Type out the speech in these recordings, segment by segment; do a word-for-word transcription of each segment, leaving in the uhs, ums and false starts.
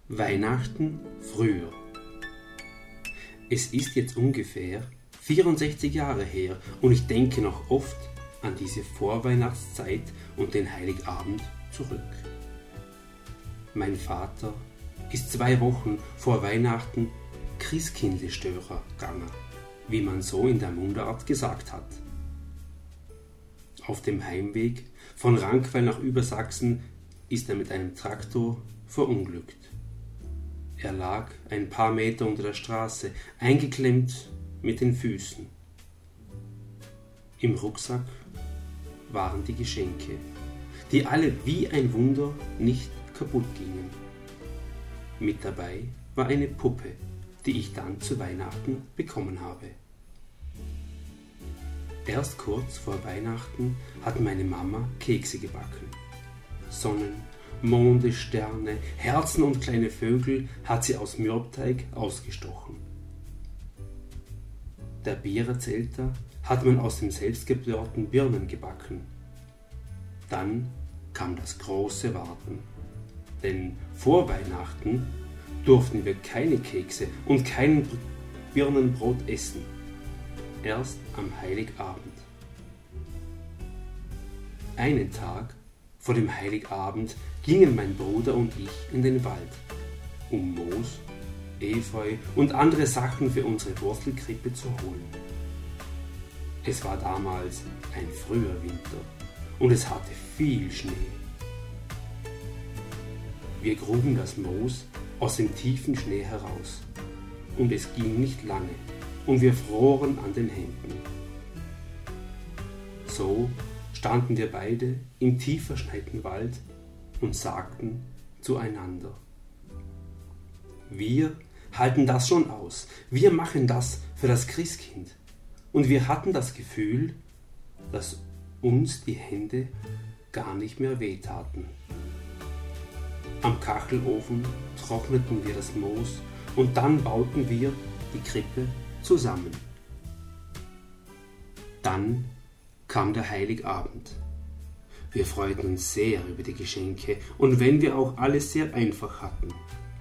Weihnachten früher. Es ist jetzt ungefähr vierundsechzig Jahre her und ich denke noch oft an diese Vorweihnachtszeit und den Heiligabend zurück. Mein Vater ist zwei Wochen vor Weihnachten Christkindlestörer gegangen, wie man so in der Mundart gesagt hat. Auf dem Heimweg von Rankweil nach Übersachsen ist er mit einem Traktor verunglückt. Er lag ein paar Meter unter der Straße, eingeklemmt mit den Füßen. Im Rucksack waren die Geschenke, die alle wie ein Wunder nicht kaputt gingen. Mit dabei war eine Puppe, die ich dann zu Weihnachten bekommen habe. Erst kurz vor Weihnachten hat meine Mama Kekse gebacken. Sonnen, Monde, Sterne, Herzen und kleine Vögel hat sie aus Mürbteig ausgestochen. Der Bierezelter hat man aus dem selbstgebrannten Birnen gebacken. Dann kam das große Warten, denn vor Weihnachten durften wir keine Kekse und kein Birnenbrot essen. Erst am Heiligabend. Einen Tag vor dem Heiligabend gingen mein Bruder und ich in den Wald, um Moos, Efeu und andere Sachen für unsere Wurstelkrippe zu holen. Es war damals ein früher Winter und es hatte viel Schnee. Wir gruben das Moos aus dem tiefen Schnee heraus und es ging nicht lange und wir froren an den Händen. So standen wir beide im tief verschneiten Wald und sagten zueinander: Wir halten das schon aus, wir machen das für das Christkind. Und wir hatten das Gefühl, dass uns die Hände gar nicht mehr wehtaten. Am Kachelofen trockneten wir das Moos und dann bauten wir die Krippe zusammen. Dann kam der Heiligabend. Wir freuten uns sehr über die Geschenke und wenn wir auch alles sehr einfach hatten.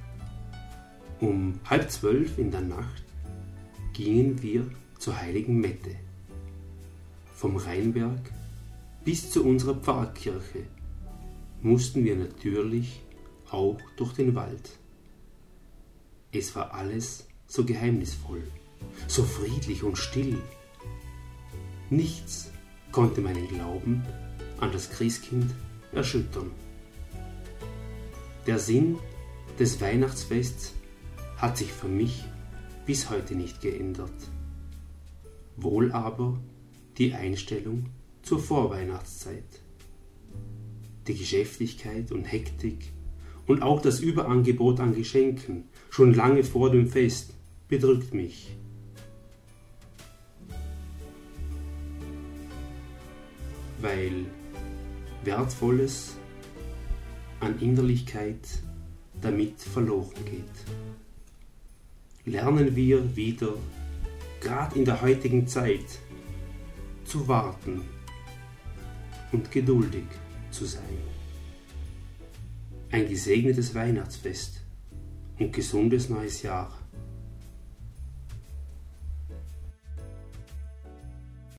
Um halb zwölf in der Nacht gingen wir zur heiligen Mette. Vom Rheinberg bis zu unserer Pfarrkirche mussten wir natürlich auch durch den Wald. Es war alles so geheimnisvoll, so friedlich und still. Nichts konnte meinen Glauben an das Christkind erschüttern. Der Sinn des Weihnachtsfests hat sich für mich bis heute nicht geändert. Wohl aber die Einstellung zur Vorweihnachtszeit. Die Geschäftigkeit und Hektik und auch das Überangebot an Geschenken schon lange vor dem Fest bedrückt mich. Weil Wertvolles an Innerlichkeit damit verloren geht. Lernen wir wieder, gerade in der heutigen Zeit, zu warten und geduldig zu sein. Ein gesegnetes Weihnachtsfest und gesundes neues Jahr